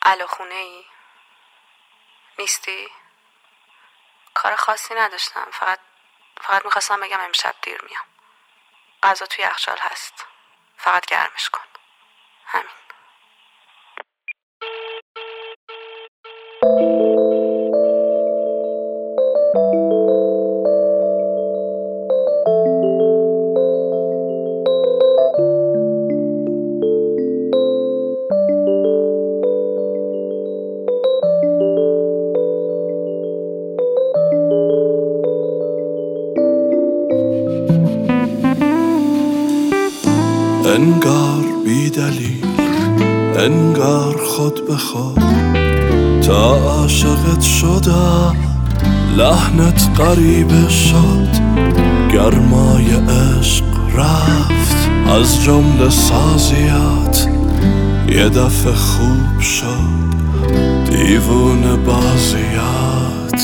الو، خونه ای؟ نیستی؟ کار خاصی نداشتم، فقط میخواستم بگم امشب دیر میام. غذا توی یخچال هست، فقط گرمش کن. همین. انگار بی دلیل، انگار خود به خود تا عاشقت شدم، لحنت غریبه شد، گرمای عشق رفت از جمله سازیات، یه دفعه خوب شد دیوونه بازیات.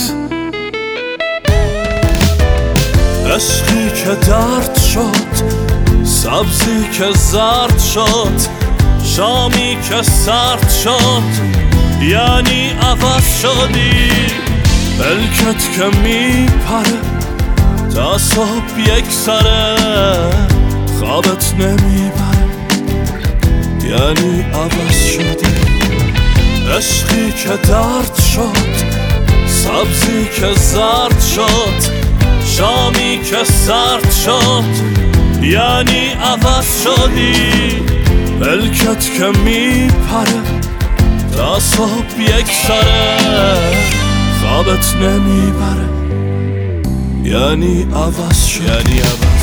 عشقی که درد شد، سبزی که زرد شد، شامی که سرد شد، یعنی عوض شدی. پلکت که میپره تا صبح یک سره، خوابت نمیبره یعنی عوض شدی. عشقی که درد شد، سبزی که زرد شد، شامی که سرد شد، یعنی عوض شدی. پلکت که میپره تا صبح یک سره، خوابت نمیبره یعنی عوض شدی.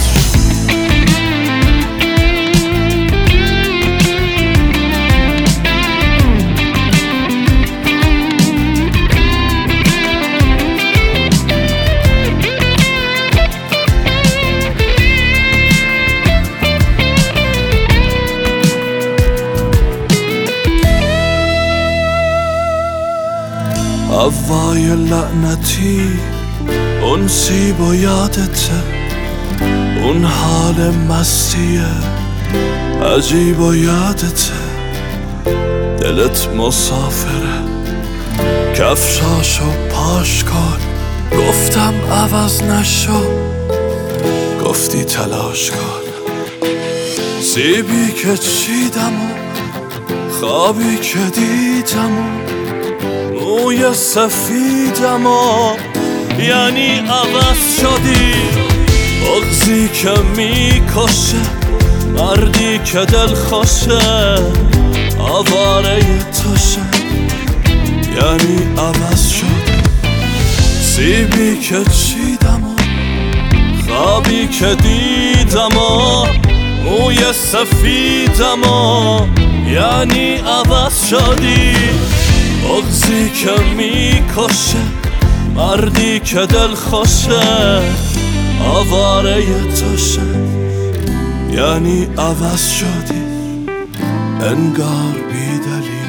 هوای لعنتی، اون سیب و یادته، اون حال مستیه عجیب و یادته. دلت مسافره، کفشاشو پاش کن، گفتم عوض نشو، گفتی تلاش کن. سیبی که چیدم و خوابی که دیدم و موی سفیدم و یعنی عوض شدی. بغضی که میکشه، مردی که دل خوشه، آواره توشه یعنی عوض شدی. سیبی که چیدم و خوابی که دیدم و موی سفیدم و یعنی عوض شدی. بغضی که میکشه، مردی که دل خوشه، آواره توشه یعنی عوض شدی. انگار بی دلیل